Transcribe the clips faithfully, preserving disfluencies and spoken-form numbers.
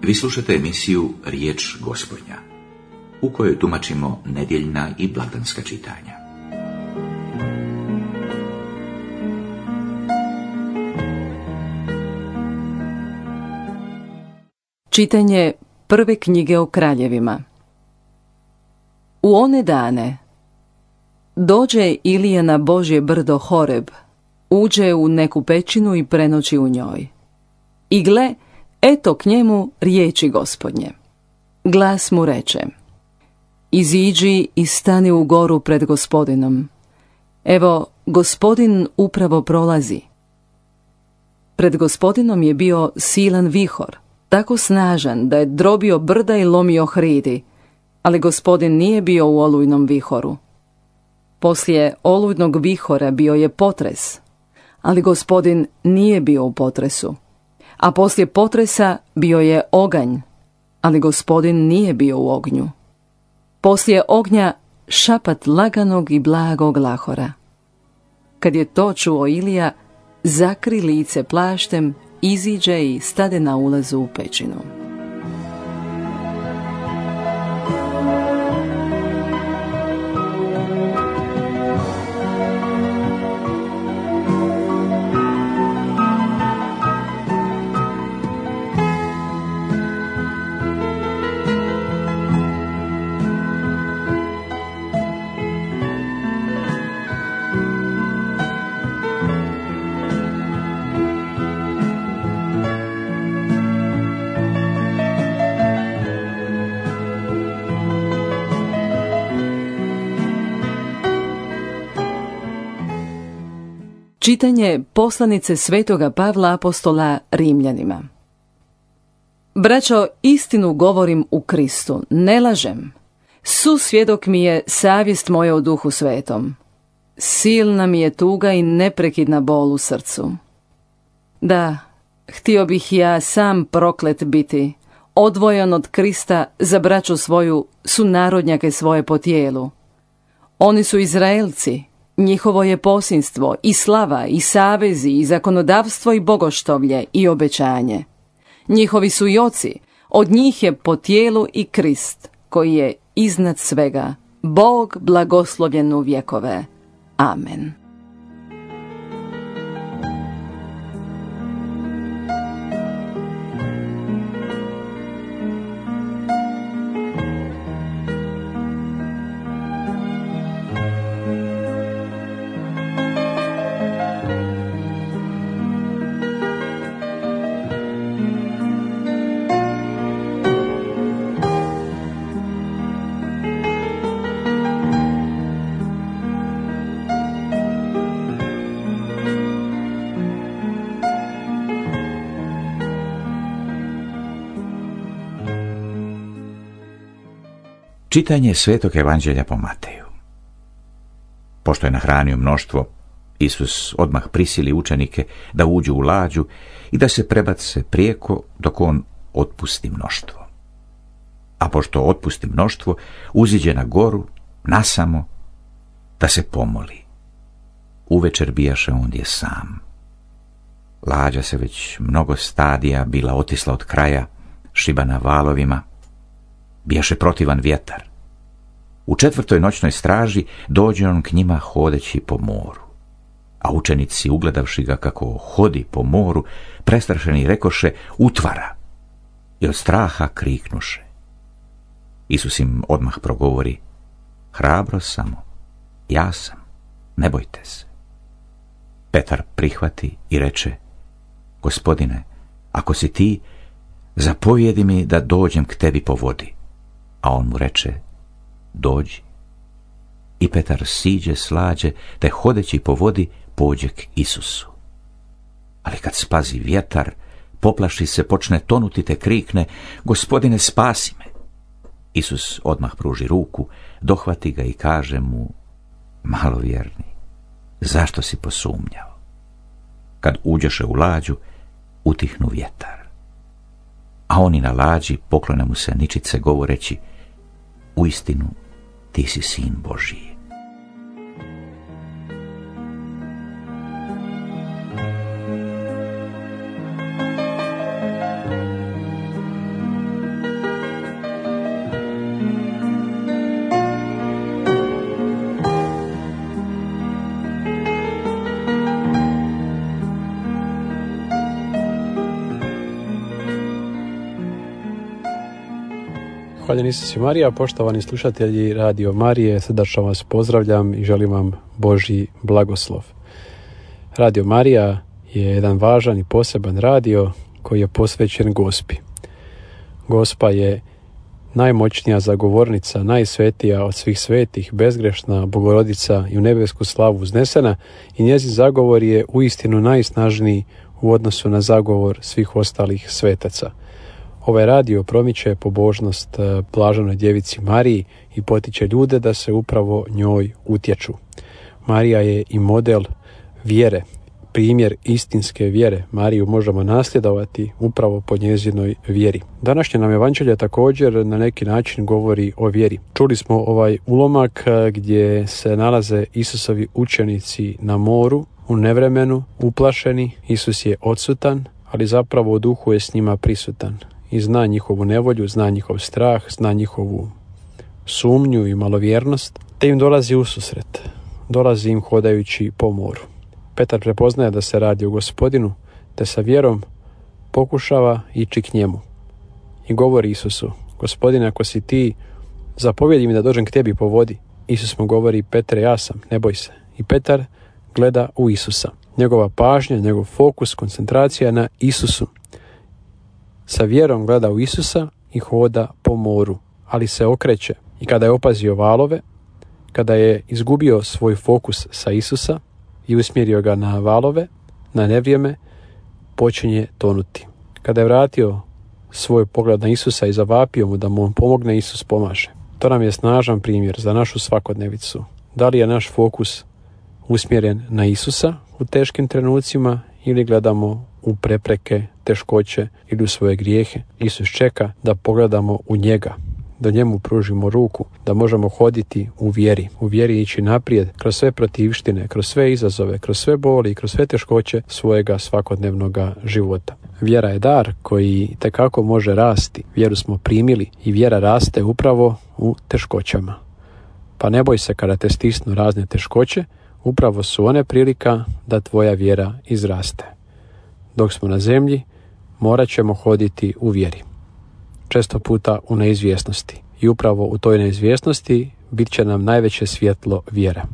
Vi slušate emisiju Riječ Gospodnja, u kojoj tumačimo nedjeljna i blagdanska čitanja. Čitanje prve knjige o kraljevima. U one dane dođe Ilija na Božje brdo Horeb, uđe u neku pećinu i prenoći u njoj. I gle, eto k njemu riječi Gospodnje. Glas mu reče: iziđi i stani u goru pred Gospodinom. Evo, Gospodin upravo prolazi. Pred Gospodinom je bio silan vihor, tako snažan da je drobio brda i lomio hridi, ali Gospodin nije bio u olujnom vihoru. Poslije olujnog vihora bio je potres, ali Gospodin nije bio u potresu. A poslije potresa bio je oganj, ali Gospodin nije bio u ognju. Poslije ognja šapat laganog i blagog lahora. Kad je to čuo Ilija, zakri lice plaštem, iziđe i stade na ulazu u pećinu. Čitanje poslanice svetoga Pavla apostola Rimljanima. Braćo, istinu govorim u Kristu, ne lažem. Susvjedok mi je savjest moja u Duhu Svetom. Silna mi je tuga i neprekidna bol u srcu. Da, htio bih ja sam proklet biti, odvojen od Krista za braću svoju, sunarodnjake svoje po tijelu. Oni su Izraelci, njihovo je posinstvo i slava i savezi i zakonodavstvo i bogoštovlje i obećanje. Njihovi su i oci, od njih je po tijelu i Krist, koji je iznad svega, Bog blagoslovljen u vjekove. Amen. Čitanje Svetog Evanđelja po Mateju. Pošto je nahranio mnoštvo, Isus odmah prisili učenike da uđu u lađu i da se prebace prijeko dok on otpusti mnoštvo. A pošto otpusti mnoštvo, uziđe na goru, nasamo, da se pomoli. Uvečer bijaše ondje sam. Lađa se već mnogo stadija bila otisla od kraja, šibana valovima, bijaše protivan vjetar. U četvrtoj noćnoj straži dođe on k njima hodeći po moru. A učenici, ugledavši ga kako hodi po moru, prestrašeni rekoše: utvara, i od straha kriknuše. Isus im odmah progovori: hrabro samo, ja sam, ne bojte se. Petar prihvati i reče: Gospodine, ako si ti, zapovjedi mi da dođem k tebi po vodi. A on mu reče: dođi. I Petar siđe s lađe, te hodeći po vodi pođe k Isusu. Ali kad spazi vjetar, poplaši se, počne tonuti, te krikne: Gospodine, spasi me. Isus odmah pruži ruku, dohvati ga i kaže mu: malovjerni, zašto si posumnjao? Kad uđeše u lađu, utihnu vjetar. A oni na lađi poklone mu se ničice govoreći: uistinu, ti si sin Božji. Hvaljen Isus i Marija, poštovani slušatelji Radio Marije, srdačno vas pozdravljam i želim vam Božji blagoslov. Radio Marija je jedan važan i poseban radio koji je posvećen Gospi. Gospa je najmoćnija zagovornica, najsvetija od svih svetih, bezgrešna Bogorodica i u nebesku slavu uznesena, i njezin zagovor je uistinu najsnažniji u odnosu na zagovor svih ostalih svetaca. Ovaj radio promiče pobožnost blaženoj djevici Mariji i potiče ljude da se upravo njoj utječu. Marija je i model vjere, primjer istinske vjere. Mariju možemo nasljedovati upravo po njezinoj vjeri. Današnje nam evanđelje također na neki način govori o vjeri. Čuli smo ovaj ulomak gdje se nalaze Isusovi učenici na moru, u nevremenu, uplašeni. Isus je odsutan, ali zapravo u duhu je s njima prisutan. I zna njihovu nevolju, zna njihov strah, zna njihovu sumnju i malovjernost, te im dolazi ususret. Dolazi im hodajući po moru. Petar prepoznaje da se radi o Gospodinu, te sa vjerom pokušava ići k njemu. I govori Isusu: Gospodine, ako si ti, zapovjedi mi da dođem k tebi po vodi. Isus mu govori: Petre, ja sam, ne boj se. I Petar gleda u Isusa. Njegova pažnja, njegov fokus, koncentracija na Isusu. Sa vjerom gleda u Isusa i hoda po moru, ali se okreće. I kada je opazio valove, kada je izgubio svoj fokus sa Isusa i usmjerio ga na valove, na nevrijeme, počinje tonuti. Kada je vratio svoj pogled na Isusa i zavapio mu da mu on pomogne, Isus pomaže. To nam je snažan primjer za našu svakodnevicu. Da li je naš fokus usmjeren na Isusa u teškim trenucima ili gledamo u prepreke, teškoće ili u svoje grijehe? Isus čeka da pogledamo u njega, da njemu pružimo ruku, da možemo hoditi u vjeri, u vjeri ići naprijed kroz sve protivštine, kroz sve izazove, kroz sve boli i kroz sve teškoće svojega svakodnevnog života. Vjera je dar koji tekako može rasti. Vjeru smo primili i vjera raste upravo u teškoćama. Pa ne boj se kada te stisnu razne teškoće, upravo su one prilika da tvoja vjera izraste. Dok smo na zemlji, morat ćemo hoditi u vjeri. Često puta u neizvjesnosti. I upravo u toj neizvjesnosti bit će nam najveće svjetlo vjera.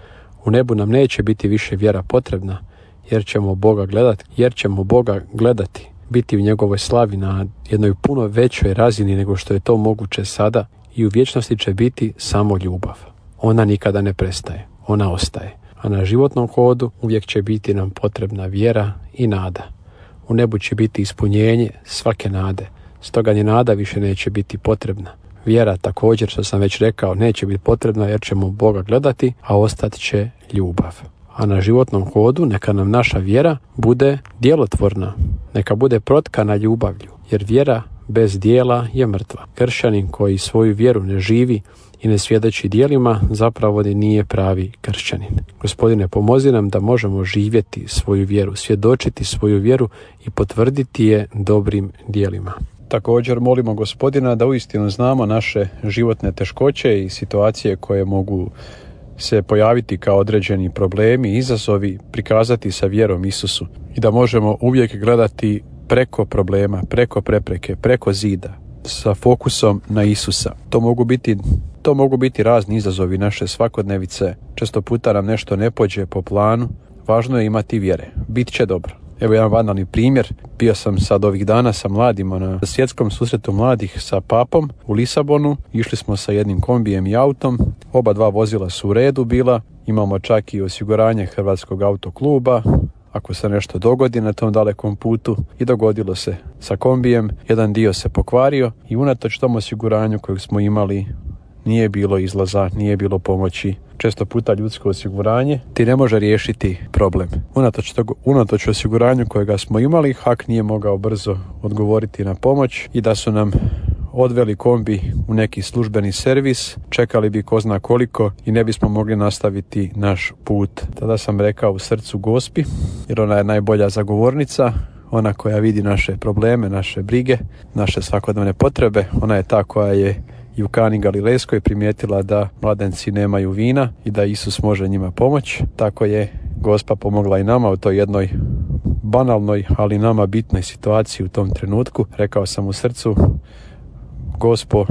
U nebu nam neće biti više vjera potrebna, jer ćemo Boga gledati, jer ćemo Boga gledati, biti u njegovoj slavi na jednoj puno većoj razini nego što je to moguće sada, i u vječnosti će biti samo ljubav. Ona nikada ne prestaje, ona ostaje. A na životnom hodu uvijek će biti nam potrebna vjera i nada. U nebu će biti ispunjenje svake nade. Stoga ni nada više neće biti potrebna. Vjera također, što sam već rekao, neće biti potrebna jer ćemo Boga gledati, a ostat će ljubav. A na životnom hodu neka nam naša vjera bude djelotvorna, neka bude protkana ljubavlju, jer vjera bez djela je mrtva. Kršćanin koji svoju vjeru ne živi i ne svjedoči djelima, zapravo nije pravi kršćanin. Gospodine, pomozi nam da možemo živjeti svoju vjeru, svjedočiti svoju vjeru i potvrditi je dobrim djelima. Također molimo Gospodina da uistinu znamo naše životne teškoće i situacije koje mogu se pojaviti kao određeni problemi, izazovi, prikazati sa vjerom Isusu i da možemo uvijek gledati preko problema, preko prepreke, preko zida, sa fokusom na Isusa. To mogu biti, to mogu biti razni izazovi naše svakodnevice. Često puta nam nešto ne pođe po planu. Važno je imati vjere. Bit će dobro. Evo jedan banalni primjer. Bio sam sad ovih dana sa mladima na svjetskom susretu mladih sa papom u Lisabonu. Išli smo sa jednim kombijem i autom. Oba dva vozila su u redu bila. Imamo čak i osiguranje Hrvatskog autokluba ako se nešto dogodi na tom dalekom putu, i dogodilo se sa kombijem. Jedan dio se pokvario i unatoč tom osiguranju kojeg smo imali nije bilo izlaza, nije bilo pomoći. Često puta ljudsko osiguranje ti ne može riješiti problem. Unatoč, tog, unatoč osiguranju kojega smo imali, H A K nije mogao brzo odgovoriti na pomoć i da su nam odveli kombi u neki službeni servis, čekali bi ko zna koliko i ne bismo mogli nastaviti naš put. Tada sam rekao u srcu Gospi, jer ona je najbolja zagovornica, ona koja vidi naše probleme, naše brige, naše svakodnevne potrebe. Ona je ta koja je i u Kani Galilejskoj primijetila da mladenci nemaju vina i da Isus može njima pomoći. Tako je Gospa pomogla i nama u toj jednoj banalnoj, ali nama bitnoj situaciji u tom trenutku. Rekao sam u srcu: Gospo,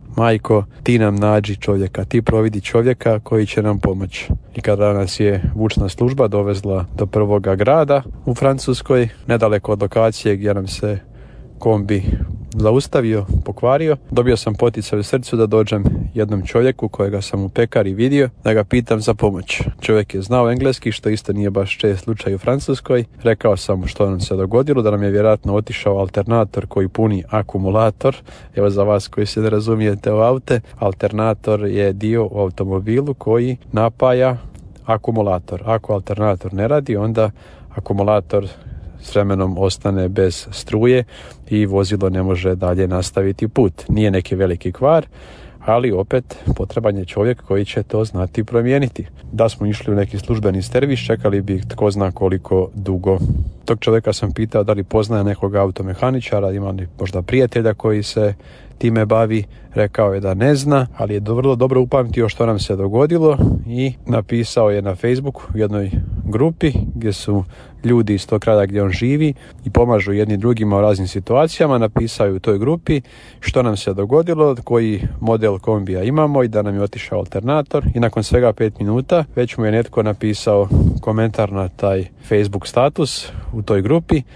majko, ti nam nađi čovjeka, ti providi čovjeka koji će nam pomoći. I kada nas je vučna služba dovezla do prvoga grada u Francuskoj, nedaleko od lokacije gdje nam se kombi zaustavio, pokvario, dobio sam poticaj u srcu da dođem jednom čovjeku kojega sam u pekari vidio, da ga pitam za pomoć. Čovjek je znao engleski, što isto nije baš čest slučaj u Francuskoj. Rekao sam mu što nam se dogodilo, da nam je vjerojatno otišao alternator koji puni akumulator. Evo za vas koji se ne razumijete u aute, alternator je dio u automobilu koji napaja akumulator. Ako alternator ne radi, onda akumulator s vremenom ostane bez struje i vozilo ne može dalje nastaviti put. Nije neki veliki kvar, ali opet potreban je čovjek koji će to znati promijeniti. Da smo išli u neki službeni servis, čekali bi tko zna koliko dugo. Tog čovjeka sam pitao da li poznaje nekog automehaničara, ima li možda prijatelja koji se time bavi. Rekao je da ne zna, ali je vrlo dobro upamtio što nam se dogodilo i napisao je na Facebooku u jednoj grupi gdje su ljudi iz tog krada gdje on živi i pomažu jedni drugima u raznim situacijama. Napisao je u toj grupi što nam se dogodilo, koji model kombija imamo i da nam je otišao alternator, i nakon svega pet minuta već mu je netko napisao komentar na taj Facebook status u toj grupi. E,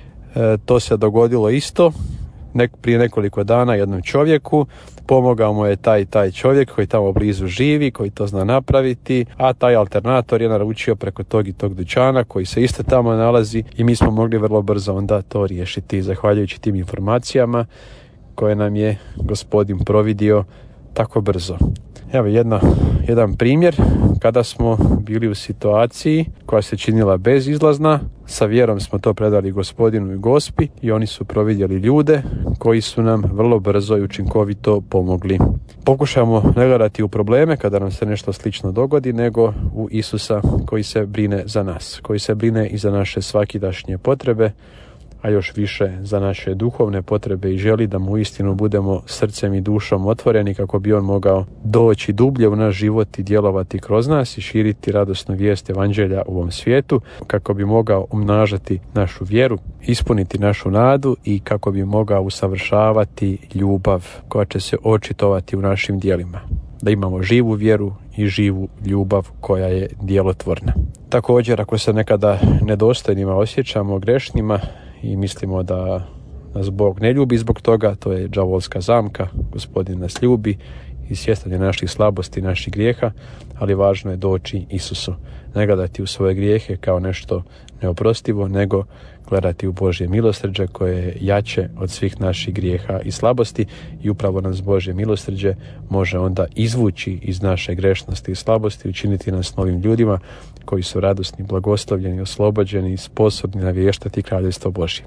to se dogodilo isto Nek, prije nekoliko dana jednom čovjeku, pomogao mu je taj taj čovjek koji tamo blizu živi, koji to zna napraviti, a taj alternator je naručio preko tog i tog dućana koji se isto tamo nalazi i mi smo mogli vrlo brzo onda to riješiti zahvaljujući tim informacijama koje nam je gospodin providio tako brzo. Evo jedna, jedan primjer kada smo bili u situaciji koja se činila bezizlazna, sa vjerom smo to predali gospodinu i gospi i oni su providjeli ljude koji su nam vrlo brzo i učinkovito pomogli. Pokušamo ne gledati u probleme kada nam se nešto slično dogodi, nego u Isusa koji se brine za nas, koji se brine i za naše svakidašnje potrebe, a još više za naše duhovne potrebe i želi da mu istinu budemo srcem i dušom otvoreni kako bi on mogao doći dublje u naš život i djelovati kroz nas i širiti radosnu vijest evanđelja u ovom svijetu, kako bi mogao umnažati našu vjeru, ispuniti našu nadu i kako bi mogao usavršavati ljubav koja će se očitovati u našim djelima. Da imamo živu vjeru i živu ljubav koja je djelotvorna. Također, ako se nekada nedostojnima osjećamo, grešnima, i mislimo da nas Bog ne ljubi zbog toga, to je đavolska zamka. Gospodin nas ljubi i svjestan je naših slabosti, naših grijeha, ali važno je doći Isusu. Ne gledati u svoje grijehe kao nešto neoprostivo, nego gledati u Božje milosrđe koje je jače od svih naših grijeha i slabosti, i upravo nas Božje milosrđe može onda izvući iz naše grešnosti i slabosti, učiniti nas novim ljudima koji su radosni, blagoslovljeni, oslobođeni i sposobni navještati kraljevstvo Božje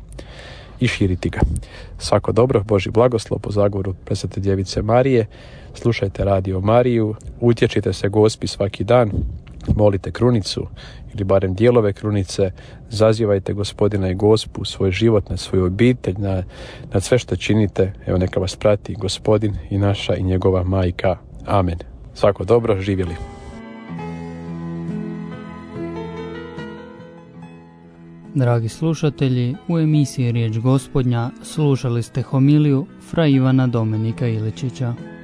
i širiti ga. Svako dobro, Božji blagoslov po zagovoru presvete djevice Marije. Slušajte Radio Mariju, utječite se Gospi svaki dan, molite krunicu ili barem dijelove krunice, zazivajte Gospodina i Gospu u svoj život, na svoju obitelj, na, na sve što činite. Evo neka vas prati Gospodin i naša i njegova majka. Amen. Svako dobro, živjeli. Dragi slušatelji, u emisiji Riječ Gospodnja slušali ste homiliju fra Ivana Domenika Iličića.